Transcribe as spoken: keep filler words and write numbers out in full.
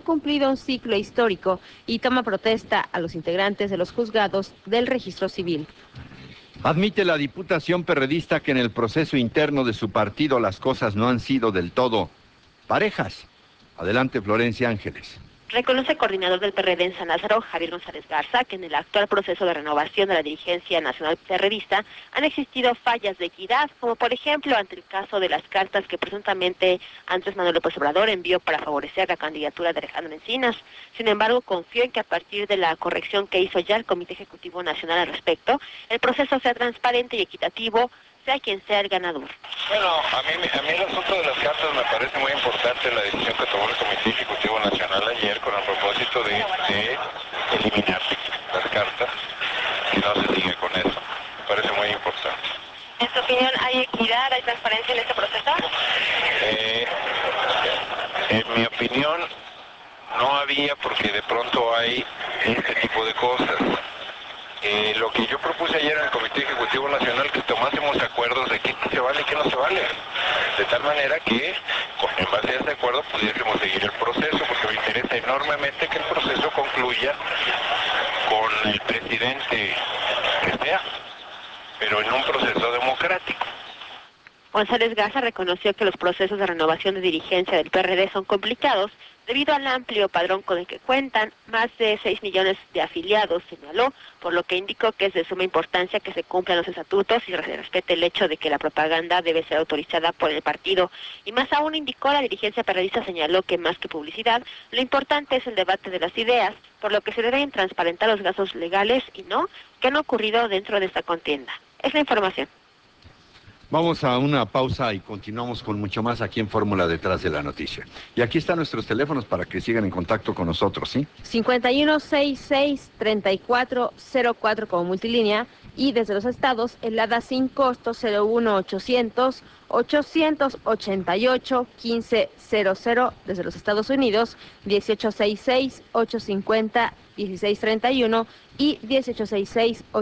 cumplido un ciclo histórico y toma protesta a los integrantes de los juzgados del registro civil. Admite la diputación perredista que en el proceso interno de su partido las cosas no han sido del todo parejas. Adelante, Florencia Ángeles. Reconoce el coordinador del P R D en San Lázaro, Javier González Garza, que en el actual proceso de renovación de la dirigencia nacional perredista han existido fallas de equidad, como por ejemplo ante el caso de las cartas que presuntamente Andrés Manuel López Obrador envió para favorecer la candidatura de Alejandro Encinas. Sin embargo, confío en que a partir de la corrección que hizo ya el Comité Ejecutivo Nacional al respecto, el proceso sea transparente y equitativo, sea quien sea el ganador. Bueno, a mí, a mí el asunto de las cartas me parece muy importante la decisión que tomó el Comité Ejecutivo Nacional ayer con el propósito de, de eliminar las cartas y no se sigue con eso. Me parece muy importante. ¿En tu opinión hay equidad, hay transparencia en este proceso? Eh, en mi opinión no había, porque de pronto hay este tipo de cosas. Eh, lo que yo propuse ayer en el Comité Ejecutivo Nacional, que tomásemos acuerdos de qué se vale y qué no se vale, de tal manera que en base a ese acuerdo pudiésemos seguir el proceso, porque me interesa enormemente que el proceso concluya con el presidente que sea, pero en un proceso democrático. González Garza reconoció que los procesos de renovación de dirigencia del P R D son complicados debido al amplio padrón con el que cuentan, más de seis millones de afiliados, señaló, por lo que indicó que es de suma importancia que se cumplan los estatutos y se respete el hecho de que la propaganda debe ser autorizada por el partido. Y más aún indicó, la dirigencia perredista señaló que más que publicidad, lo importante es el debate de las ideas, por lo que se deben transparentar los gastos legales y no que han ocurrido dentro de esta contienda. Es la información. Vamos a una pausa y continuamos con mucho más aquí en Fórmula Detrás de la Noticia. Y aquí están nuestros teléfonos para que sigan en contacto con nosotros, ¿sí? cincuenta y uno sesenta y seis, treinta y cuatro cero cuatro como multilínea y desde los estados el A D A sin costo cero uno ochocientos, ochocientos ochenta y ocho, quince cero cero, desde los Estados Unidos dieciocho sesenta y seis, ochocientos cincuenta, dieciséis treinta y uno y dieciocho sesenta y seis,